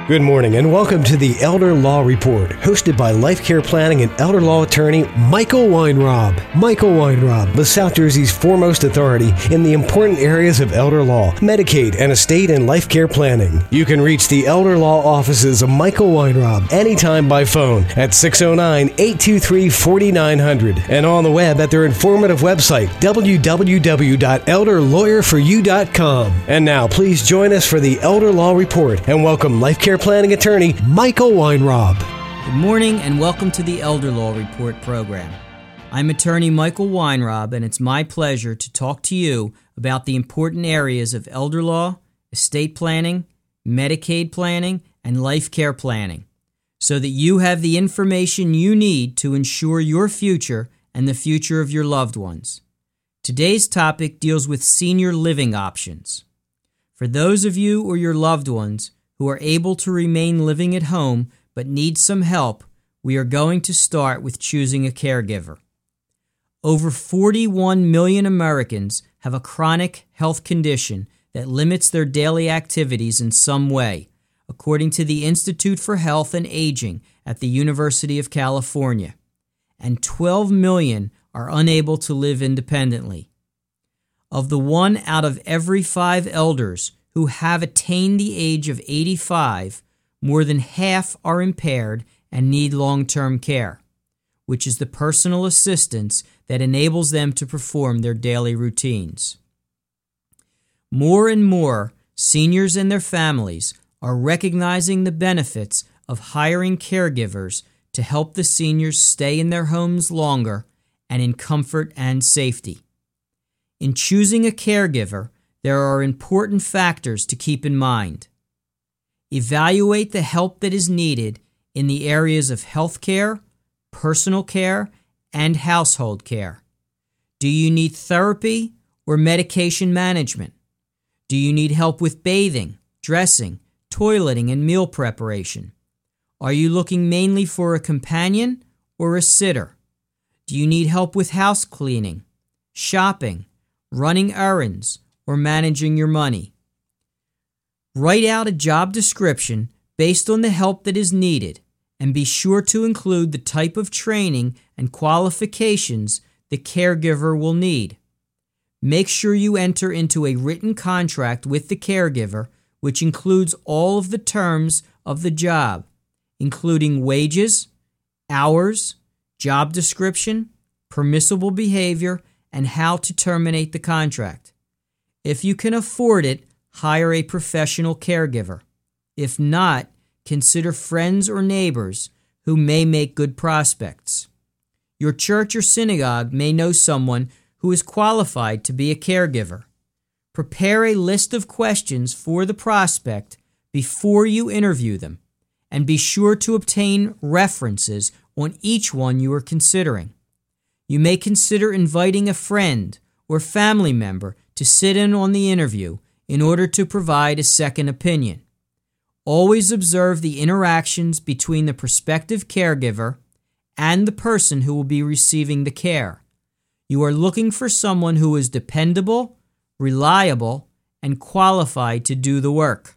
Good morning and welcome to the Elder Law Report, hosted by Life Care Planning and Elder Law Attorney Michael Weinrob. Michael Weinrob, the South Jersey's foremost authority in the important areas of elder law, Medicaid, and estate and life care planning. You can reach the Elder Law offices of Michael Weinrob anytime by phone at 609-823-4900 and on the web at their informative website, www.elderlawyerforyou.com. And now, please join us for the Elder Law Report and welcome Life Care Planning Attorney Michael Weinrob. Good morning and welcome to the Elder Law Report program. I'm attorney Michael Weinrob, and it's my pleasure to talk to you about the important areas of elder law, estate planning, Medicaid planning, and life care planning, so that you have the information you need to ensure your future and the future of your loved ones. Today's topic deals with senior living options. For those of you or your loved ones who are able to remain living at home but need some help, we are going to start with choosing a caregiver. Over 41 million Americans have a chronic health condition that limits their daily activities in some way, according to the Institute for Health and Aging at the University of California, and 12 million are unable to live independently. Of the 1 out of every 5 elders who have attained the age of 85, more than half are impaired and need long-term care, which is the personal assistance that enables them to perform their daily routines. More and more seniors and their families are recognizing the benefits of hiring caregivers to help the seniors stay in their homes longer and in comfort and safety. In choosing a caregiver, there are important factors to keep in mind. Evaluate the help that is needed in the areas of health care, personal care, and household care. Do you need therapy or medication management? Do you need help with bathing, dressing, toileting, and meal preparation? Are you looking mainly for a companion or a sitter? Do you need help with house cleaning, shopping, running errands, or managing your money? Write out a job description based on the help that is needed, and be sure to include the type of training and qualifications the caregiver will need. Make sure you enter into a written contract with the caregiver, which includes all of the terms of the job, including wages, hours, job description, permissible behavior, and how to terminate the contract. If you can afford it, hire a professional caregiver. If not, consider friends or neighbors who may make good prospects. Your church or synagogue may know someone who is qualified to be a caregiver. Prepare a list of questions for the prospect before you interview them, and be sure to obtain references on each one you are considering. You may consider inviting a friend or family member to sit in on the interview in order to provide a second opinion. Always observe the interactions between the prospective caregiver and the person who will be receiving the care. You are looking for someone who is dependable, reliable, and qualified to do the work.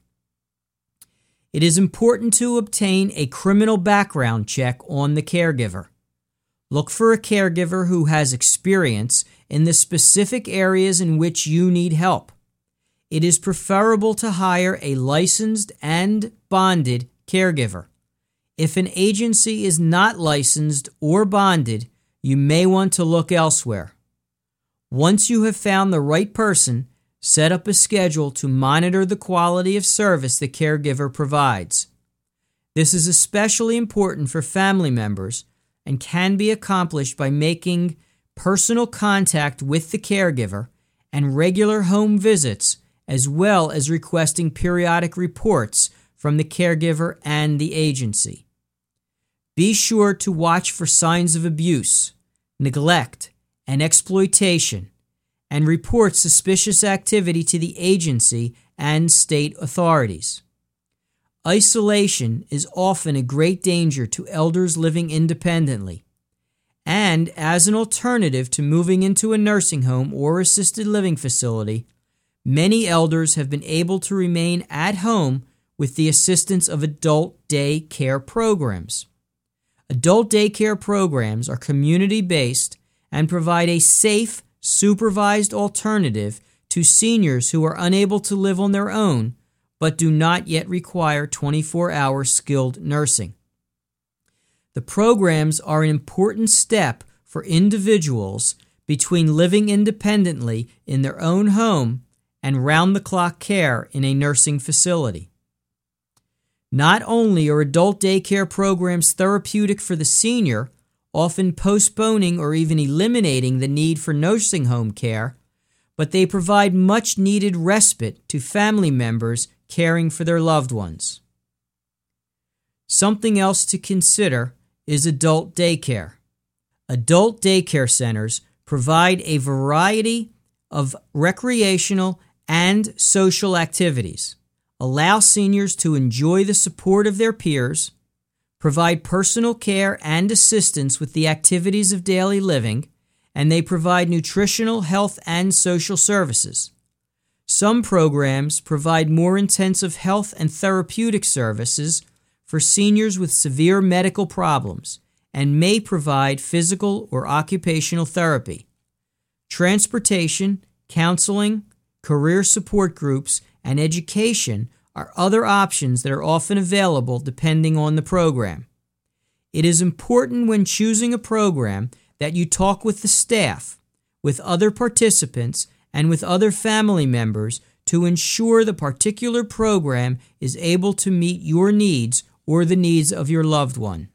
It is important to obtain a criminal background check on the caregiver. Look for a caregiver who has experience in the specific areas in which you need help. It is preferable to hire a licensed and bonded caregiver. If an agency is not licensed or bonded, you may want to look elsewhere. Once you have found the right person, set up a schedule to monitor the quality of service the caregiver provides. This is especially important for family members and can be accomplished by making personal contact with the caregiver and regular home visits, as well as requesting periodic reports from the caregiver and the agency. Be sure to watch for signs of abuse, neglect, and exploitation, and report suspicious activity to the agency and state authorities. Isolation is often a great danger to elders living independently, and as an alternative to moving into a nursing home or assisted living facility, many elders have been able to remain at home with the assistance of adult day care programs. Adult day care programs are community-based and provide a safe, supervised alternative to seniors who are unable to live on their own but do not yet require 24-hour skilled nursing. The programs are an important step for individuals between living independently in their own home and round-the-clock care in a nursing facility. Not only are adult daycare programs therapeutic for the senior, often postponing or even eliminating the need for nursing home care, but they provide much-needed respite to family members caring for their loved ones. Something else to consider is adult daycare. Adult daycare centers provide a variety of recreational and social activities, allow seniors to enjoy the support of their peers, provide personal care and assistance with the activities of daily living, and they provide nutritional, health, and social services. Some programs provide more intensive health and therapeutic services for seniors with severe medical problems and may provide physical or occupational therapy. Transportation, counseling, career support groups, and education are other options that are often available depending on the program. It is important when choosing a program that you talk with the staff, with other participants, and with other family members to ensure the particular program is able to meet your needs or the needs of your loved one.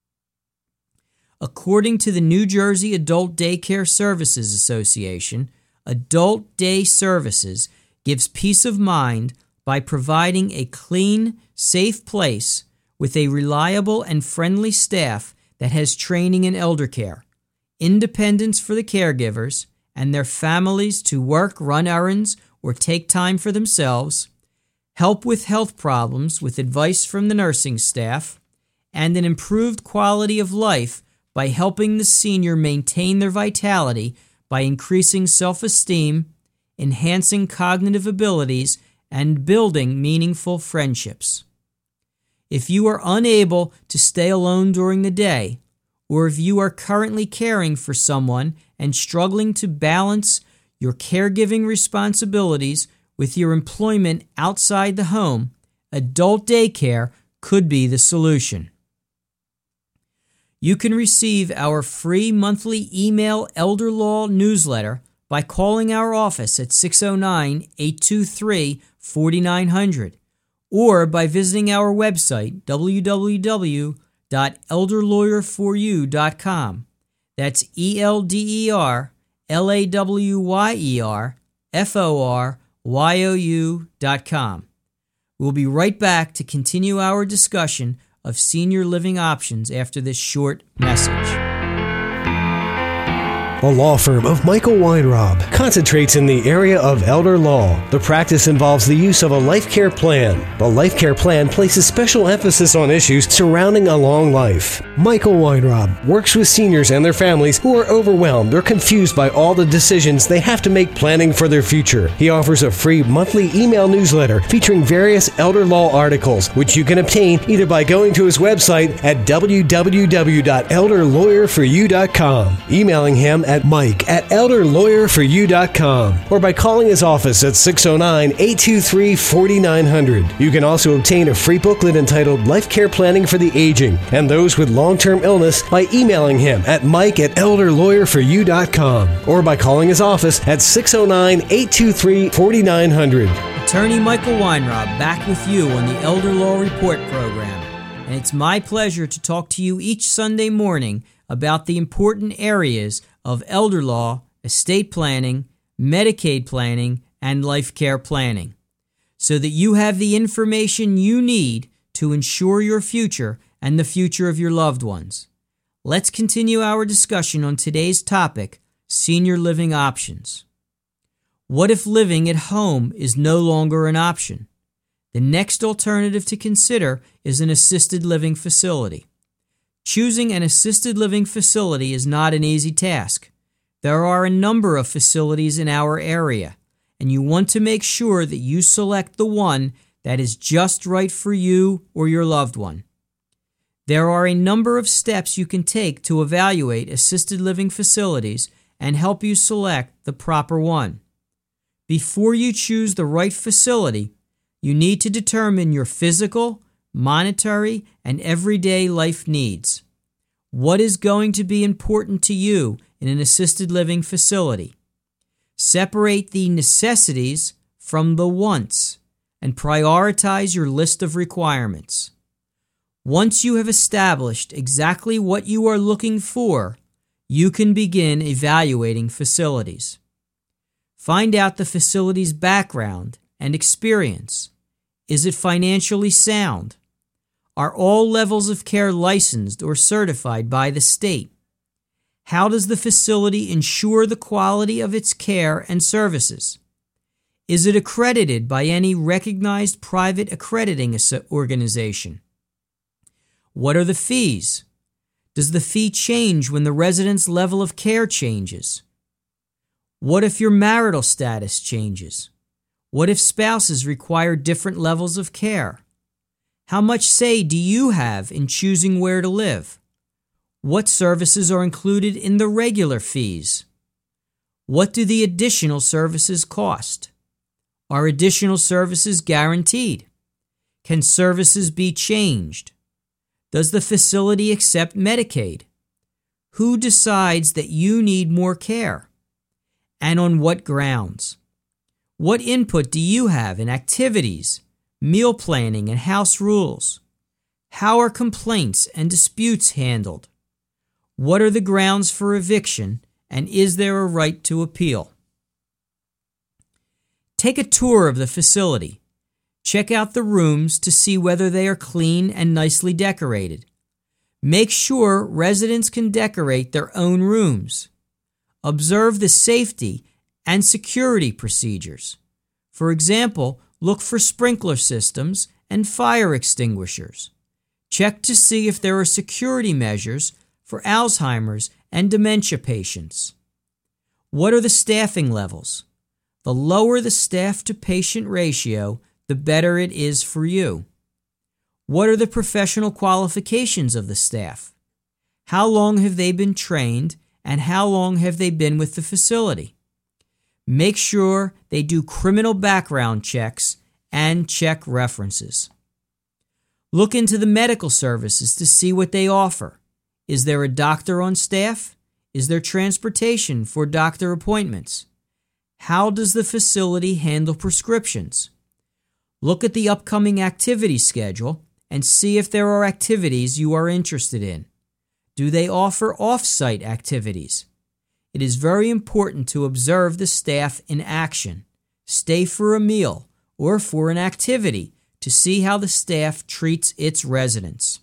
According to the New Jersey Adult Daycare Services Association, adult day services gives peace of mind by providing a clean, safe place with a reliable and friendly staff that has training in elder care, independence for the caregivers and their families to work, run errands, or take time for themselves, help with health problems with advice from the nursing staff, and an improved quality of life by helping the senior maintain their vitality by increasing self-esteem, enhancing cognitive abilities, and building meaningful friendships. If you are unable to stay alone during the day, or if you are currently caring for someone and struggling to balance your caregiving responsibilities with your employment outside the home, adult daycare could be the solution. You can receive our free monthly email Elder Law newsletter by calling our office at 609-823-4900 or by visiting our website www.elderlawyerforyou.com. That's ELDERLAWYERFORYOU.com. We'll be right back to continue our discussion of senior living options after this short message. A law firm of Michael Weinrob concentrates in the area of elder law. The practice involves the use of a life care plan. The life care plan places special emphasis on issues surrounding a long life. Michael Weinrob works with seniors and their families who are overwhelmed or confused by all the decisions they have to make planning for their future. He offers a free monthly email newsletter featuring various elder law articles, which you can obtain either by going to his website at www.elderlawyerforyou.com, emailing him at mike@elderlawyerforyou.com, or by calling his office at 609-823-4900. You can also obtain a free booklet entitled Life Care Planning for the Aging and Those with Long-Term Illness by emailing him at mike@elderlawyerforyou.com, or by calling his office at 609-823-4900. Attorney Michael Weinrob back with you on the Elder Law Report program. And it's my pleasure to talk to you each Sunday morning about the important areas of elder law, estate planning, Medicaid planning, and life care planning, so that you have the information you need to ensure your future and the future of your loved ones. Let's continue our discussion on today's topic, senior living options. What if living at home is no longer an option? The next alternative to consider is an assisted living facility. Choosing an assisted living facility is not an easy task. There are a number of facilities in our area, and you want to make sure that you select the one that is just right for you or your loved one. There are a number of steps you can take to evaluate assisted living facilities and help you select the proper one. Before you choose the right facility, you need to determine your physical, monetary, and everyday life needs. What is going to be important to you in an assisted living facility? Separate the necessities from the wants and prioritize your list of requirements. Once you have established exactly what you are looking for, you can begin evaluating facilities. Find out the facility's background and experience. Is it financially sound? Are all levels of care licensed or certified by the state? How does the facility ensure the quality of its care and services? Is it accredited by any recognized private accrediting organization? What are the fees? Does the fee change when the resident's level of care changes? What if your marital status changes? What if spouses require different levels of care? How much say do you have in choosing where to live? What services are included in the regular fees? What do the additional services cost? Are additional services guaranteed? Can services be changed? Does the facility accept Medicaid? Who decides that you need more care? And on what grounds? What input do you have in activities, meal planning, and house rules? How are complaints and disputes handled? What are the grounds for eviction, and is there a right to appeal? Take a tour of the facility. Check out the rooms to see whether they are clean and nicely decorated. Make sure residents can decorate their own rooms. Observe the safety and security procedures. For example, look for sprinkler systems and fire extinguishers. Check to see if there are security measures for Alzheimer's and dementia patients. What are the staffing levels? The lower the staff-to-patient ratio, the better it is for you. What are the professional qualifications of the staff? How long have they been trained, and how long have they been with the facility? Make sure they do criminal background checks and check references. Look into the medical services to see what they offer. Is there a doctor on staff? Is there transportation for doctor appointments? How does the facility handle prescriptions? Look at the upcoming activity schedule and see if there are activities you are interested in. Do they offer off-site activities? It is very important to observe the staff in action. Stay for a meal or for an activity to see how the staff treats its residents.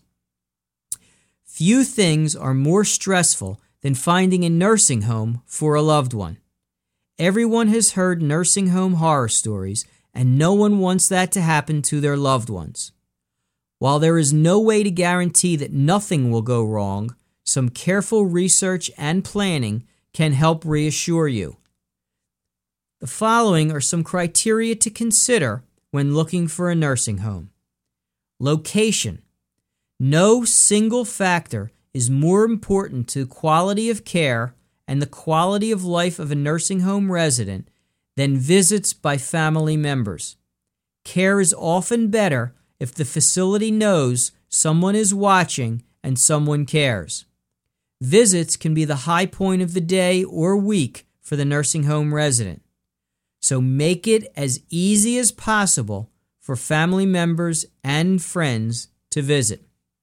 Few things are more stressful than finding a nursing home for a loved one. Everyone has heard nursing home horror stories, and no one wants that to happen to their loved ones. While there is no way to guarantee that nothing will go wrong, some careful research and planning can help reassure you. The following are some criteria to consider when looking for a nursing home. Location. No single factor is more important to quality of care and the quality of life of a nursing home resident than visits by family members. Care is often better if the facility knows someone is watching and someone cares. Visits can be the high point of the day or week for the nursing home resident. So make it as easy as possible for family members and friends to visit.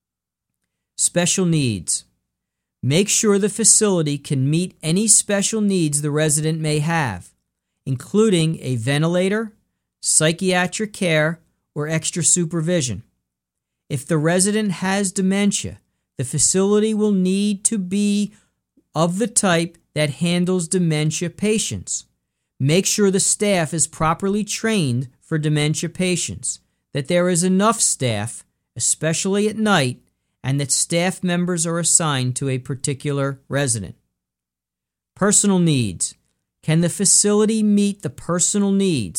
Special needs. Make sure the facility can meet any special needs the resident may have, including a ventilator, psychiatric care, or extra supervision. If the resident has dementia, the facility will need to be of the type that handles dementia patients. Make sure the staff is properly trained for dementia patients, that there is enough staff, especially at night, and that staff members are assigned to a particular resident. Personal needs. Can the facility meet the personal needs,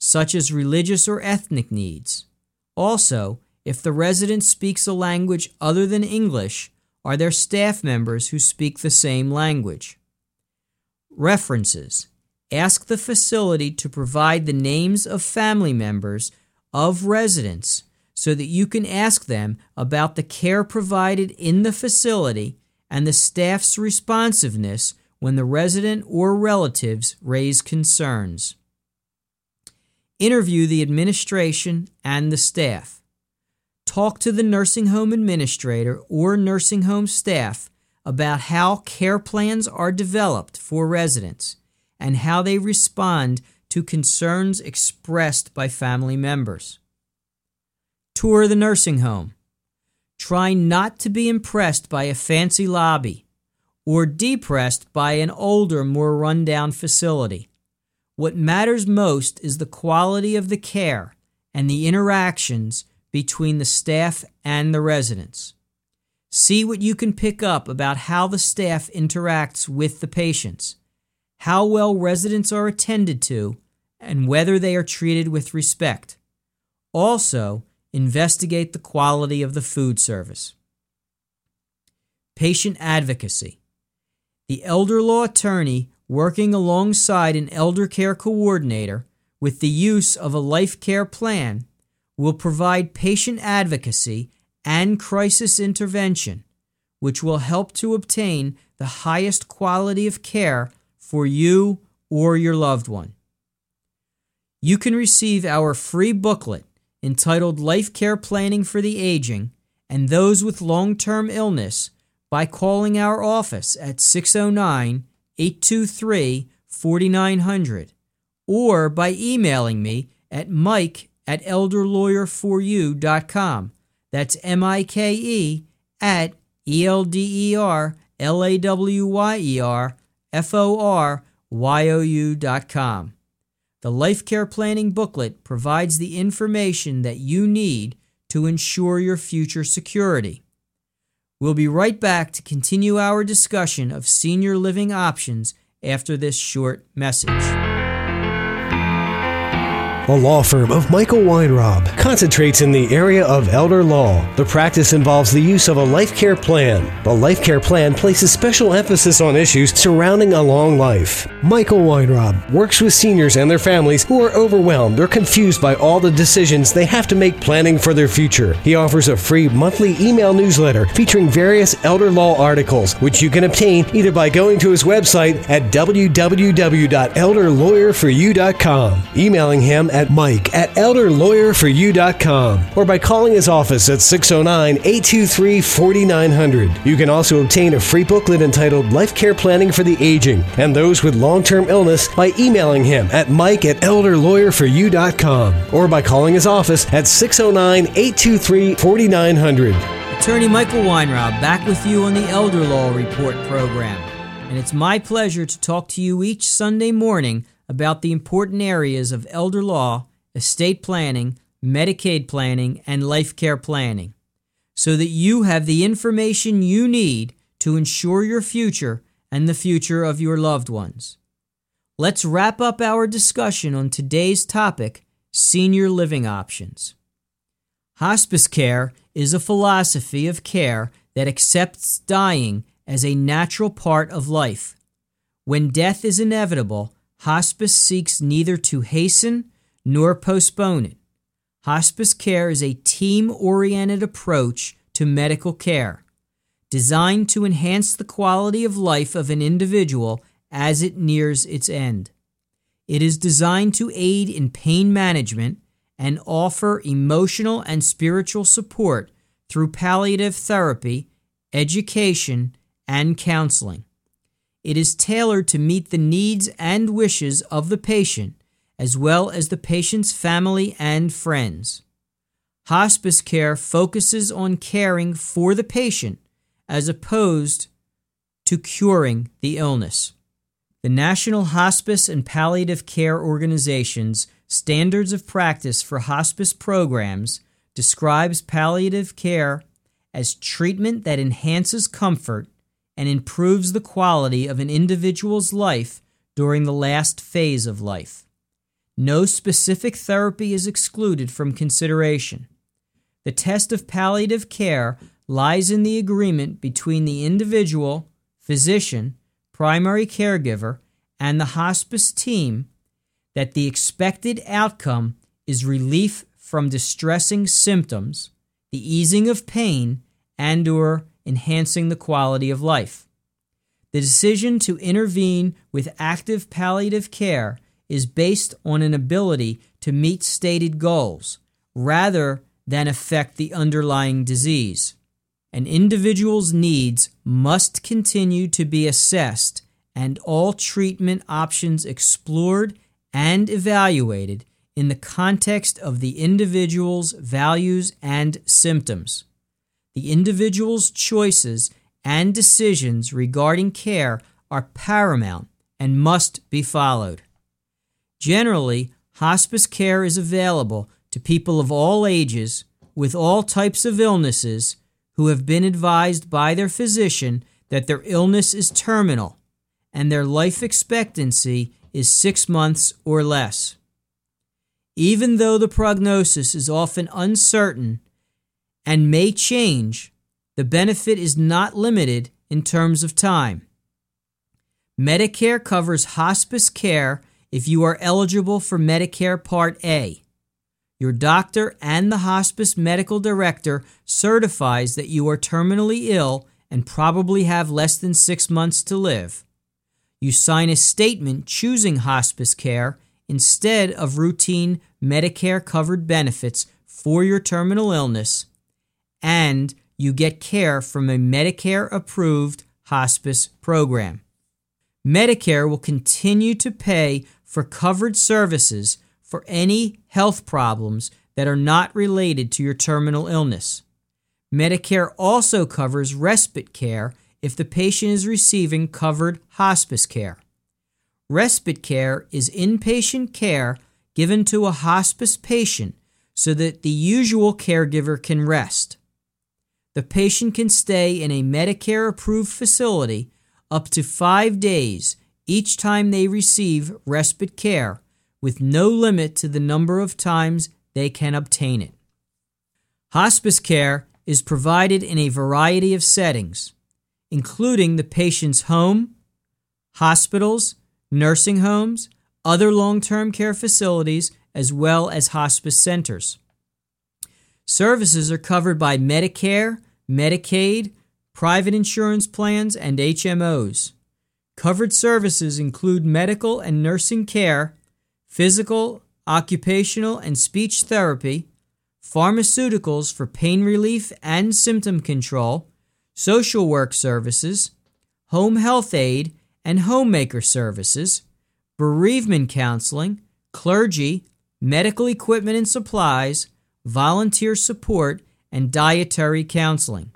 such as religious or ethnic needs. Also, if the resident speaks a language other than English, are there staff members who speak the same language? References. Ask the facility to provide the names of family members of residents so that you can ask them about the care provided in the facility and the staff's responsiveness when the resident or relatives raise concerns. Interview the administration and the staff. Talk to the nursing home administrator or nursing home staff about how care plans are developed for residents and how they respond to concerns expressed by family members. Tour the nursing home. Try not to be impressed by a fancy lobby or depressed by an older, more rundown facility. What matters most is the quality of the care and the interactions between the staff and the residents. See what you can pick up about how the staff interacts with the patients, how well residents are attended to, and whether they are treated with respect. Also, investigate the quality of the food service. Patient advocacy. The elder law attorney working alongside an elder care coordinator with the use of a life care plan will provide patient advocacy and crisis intervention, which will help to obtain the highest quality of care for you or your loved one. You can receive our free booklet entitled Life Care Planning for the Aging and Those with Long-Term Illness by calling our office at 609-823-4900 or by emailing me at mike@elderlawyerforyou.com. That's MIKE at ELDERLAWYERFORYOU.com. The Life Care Planning booklet provides the information that you need to ensure your future security. We'll be right back to continue our discussion of senior living options after this short message. The law firm of Michael Weinrob concentrates in the area of elder law. The practice involves the use of a life care plan. The life care plan places special emphasis on issues surrounding a long life. Michael Weinrob works with seniors and their families who are overwhelmed or confused by all the decisions they have to make planning for their future. He offers a free monthly email newsletter featuring various elder law articles, which you can obtain either by going to his website at www.elderlawyerforyou.com, emailing him at mike@elderlawyerforyou.com, or by calling his office at 609-823-4900. You can also obtain a free booklet entitled Life Care Planning for the Aging and Those with Long-Term Illness by emailing him at mike@elderlawyerforyou.com, or by calling his office at 609-823-4900. Attorney Michael Weinrob back with you on the Elder Law Report program. And it's my pleasure to talk to you each Sunday morning about the important areas of elder law, estate planning, Medicaid planning, and life care planning, so that you have the information you need to ensure your future and the future of your loved ones. Let's wrap up our discussion on today's topic, senior living options. Hospice care is a philosophy of care that accepts dying as a natural part of life. When death is inevitable, hospice seeks neither to hasten nor postpone it. Hospice care is a team-oriented approach to medical care, designed to enhance the quality of life of an individual as it nears its end. It is designed to aid in pain management and offer emotional and spiritual support through palliative therapy, education, and counseling. It is tailored to meet the needs and wishes of the patient, as well as the patient's family and friends. Hospice care focuses on caring for the patient as opposed to curing the illness. The National Hospice and Palliative Care Organization's Standards of Practice for Hospice Programs describes palliative care as treatment that enhances comfort and improves the quality of an individual's life during the last phase of life. No specific therapy is excluded from consideration. The test of palliative care lies in the agreement between the individual, physician, primary caregiver, and the hospice team that the expected outcome is relief from distressing symptoms, the easing of pain, and/or enhancing the quality of life. The decision to intervene with active palliative care is based on an ability to meet stated goals rather than affect the underlying disease. An individual's needs must continue to be assessed and all treatment options explored and evaluated in the context of the individual's values and symptoms. The individual's choices and decisions regarding care are paramount and must be followed. Generally, hospice care is available to people of all ages with all types of illnesses who have been advised by their physician that their illness is terminal and their life expectancy is 6 months or less. Even though the prognosis is often uncertain and may change, the benefit is not limited in terms of time. Medicare covers hospice care if you are eligible for Medicare Part A. Your doctor and the hospice medical director certifies that you are terminally ill and probably have less than 6 months to live. You sign a statement choosing hospice care instead of routine Medicare-covered benefits for your terminal illness, and you get care from a Medicare-approved hospice program. Medicare will continue to pay for covered services for any health problems that are not related to your terminal illness. Medicare also covers respite care if the patient is receiving covered hospice care. Respite care is inpatient care given to a hospice patient so that the usual caregiver can rest. The patient can stay in a Medicare-approved facility up to 5 days each time they receive respite care, with no limit to the number of times they can obtain it. Hospice care is provided in a variety of settings, including the patient's home, hospitals, nursing homes, other long-term care facilities, as well as hospice centers. Services are covered by Medicare, Medicaid, private insurance plans, and HMOs. Covered services include medical and nursing care, physical, occupational, and speech therapy, pharmaceuticals for pain relief and symptom control, social work services, home health aid and homemaker services, bereavement counseling, clergy, medical equipment and supplies, volunteer support, and dietary counseling.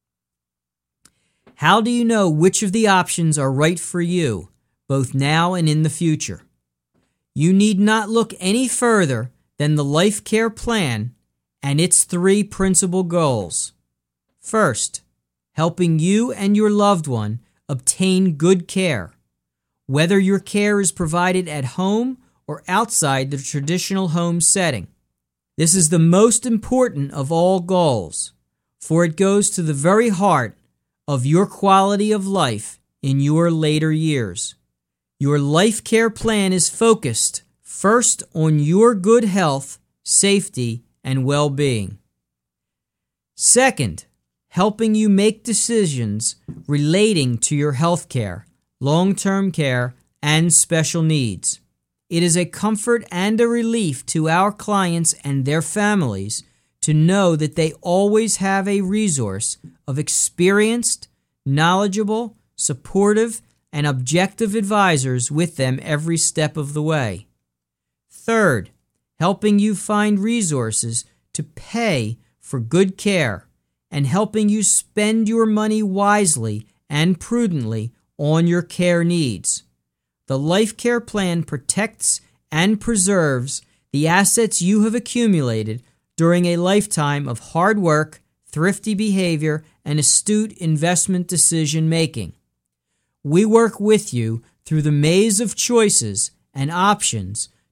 How do you know which of the options are right for you, both now and in the future? You need not look any further than the Life Care Plan and its 3 principal goals. First, helping you and your loved one obtain good care, whether your care is provided at home or outside the traditional home setting. This is the most important of all goals, for it goes to the very heart of your quality of life in your later years. Your Life Care Plan is focused first on your good health, safety, and well-being. Second, helping you make decisions relating to your health care, long-term care, and special needs. It is a comfort and a relief to our clients and their families to know that they always have a resource of experienced, knowledgeable, supportive, and objective advisors with them every step of the way. Third, helping you find resources to pay for good care and helping you spend your money wisely and prudently on your care needs. The Life Care Plan protects and preserves the assets you have accumulated during a lifetime of hard work, thrifty behavior, and astute investment decision making. We work with you through the maze of choices and options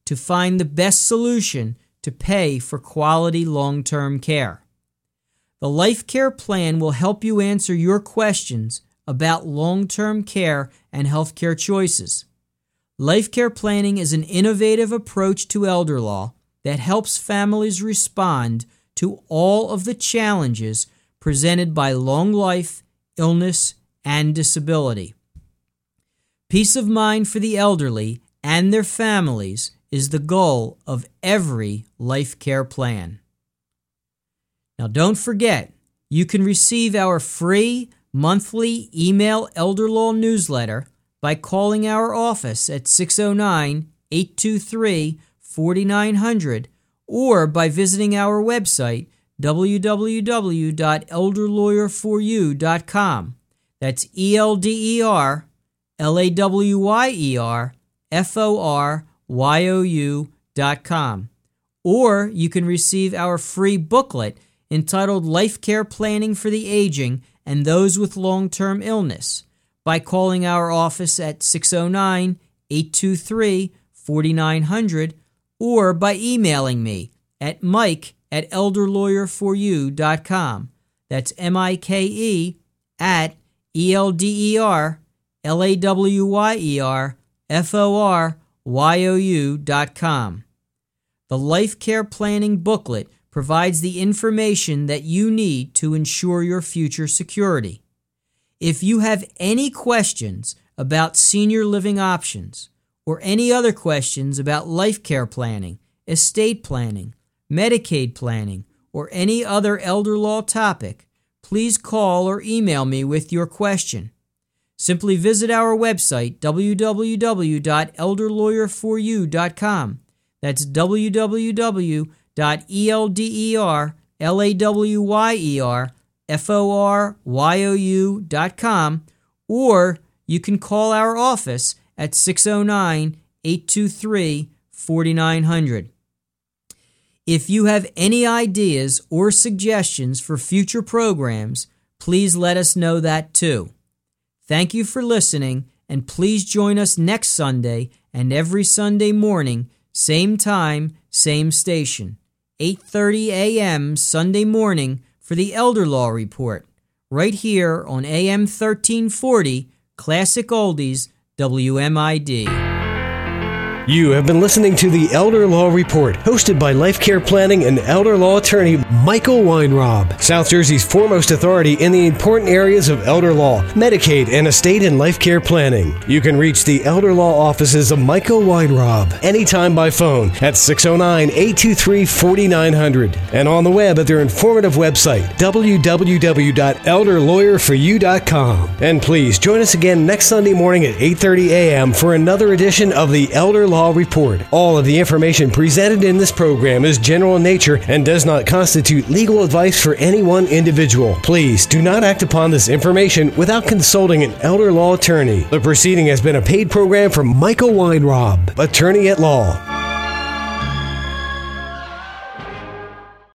to find the best solution to pay for quality long-term care. The Life Care Plan will help you answer your questions about long-term care and healthcare choices. Life Care Planning is an innovative approach to elder law that helps families respond to all of the challenges presented by long life, illness, and disability. Peace of mind for the elderly and their families is the goal of every Life Care Plan. Now, don't forget, you can receive our free monthly email elder law newsletter by calling our office at 609-823-4900 or by visiting our website www.elderlawyerforyou.com. That's ELDERLAWYERFORYOU.com. Or you can receive our free booklet entitled Life Care Planning for the Aging and Those with Long-Term Illness by calling our office at 609-823-4900 or by emailing me at mike@elderlawyerforyou.com. That's MIKE@ELDERLAWYERFORYOU.com. The Life Care Planning booklet provides the information that you need to ensure your future security. If you have any questions about senior living options or any other questions about life care planning, estate planning, Medicaid planning, or any other elder law topic, please call or email me with your question. Simply visit our website, www.elderlawyerforyou.com. That's www.elderlawyerforyou.com, or you can call our office at 609-823-4900. If you have any ideas or suggestions for future programs, please let us know that too. Thank you for listening, and please join us next Sunday and every Sunday morning, same time, same station, 8:30 a.m. Sunday morning for the Elder Law Report, right here on AM 1340, Classic Oldies, WMID. You have been listening to the Elder Law Report, hosted by Life Care Planning and elder law attorney Michael Weinrob, South Jersey's foremost authority in the important areas of elder law, Medicaid, and estate and life care planning. You can reach the elder law offices of Michael Weinrob anytime by phone at 609-823-4900 and on the web at their informative website, www.elderlawyerforyou.com. And please join us again next Sunday morning at 8:30 a.m. for another edition of the Elder Law Report. All of the information presented in this program is general in nature and does not constitute legal advice for any one individual. Please do not act upon this information without consulting an elder law attorney. The proceeding has been a paid program from Michael Weinrob, attorney at law.